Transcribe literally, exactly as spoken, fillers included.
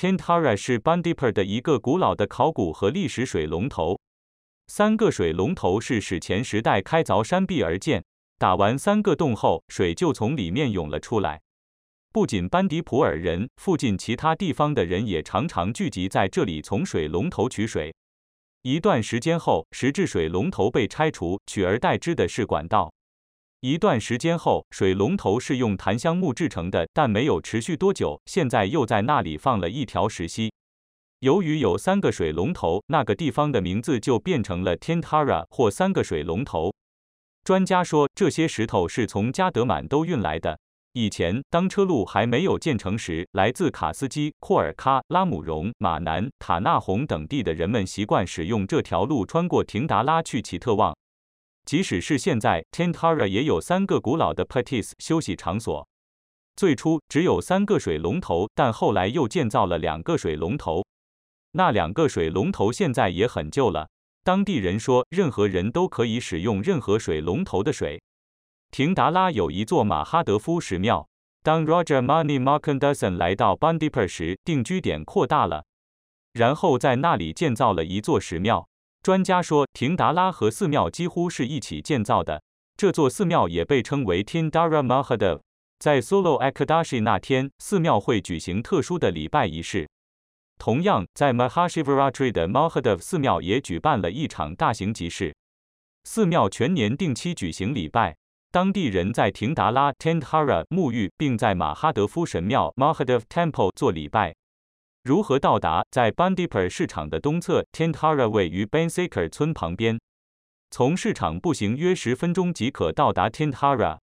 Tendhara 是 Bandipur 的一个古老的考古和历史水龙头。三个水龙头是史前时代开凿山壁而建，打完三个洞后，水就从里面涌了出来。不仅班迪普尔人，附近其他地方的人也常常聚集在这里从水龙头取水。一段时间后，石质水龙头被拆除，取而代之的是管道。一段时间后，水龙头是用檀香木制成的，但没有持续多久，现在又在那里放了一条石溪。由于有三个水龙头，那个地方的名字就变成了 Tendhara 或三个水龙头。专家说，这些石头是从加德满都运来的。以前，当车路还没有建成时，来自卡斯基、库尔喀、拉姆荣、马南、塔纳洪等地的人们习惯使用这条路穿过廷达拉去奇特旺。即使是现在 ，Tendhara 也有三个古老的 Patis 休息场所。最初只有三个水龙头，但后来又建造了两个水龙头。那两个水龙头现在也很旧了。当地人说，任何人都可以使用任何水龙头的水。廷达拉有一座马哈德夫石庙。当 Raja Mani Markandasan 来到 Bandipur 时，定居点扩大了，然后在那里建造了一座石庙。专家说，廷达拉和寺庙几乎是一起建造的。这座寺庙也被称为 Tindara Mahadev。在 Solo Ekadashi 那天，寺庙会举行特殊的礼拜仪式。同样，在 Mahashivaratri 的 Mahadev 寺庙也举办了一场大型集市。寺庙全年定期举行礼拜。当地人在廷达拉 Tendhara 沐浴，并在马哈德夫神庙 Mahadev Temple 做礼拜。如何到达？在 Bandipur 市场的东侧 ，Tendhara 位于 Bansakar 村旁边。从市场步行约十分钟即可到达 Tendhara。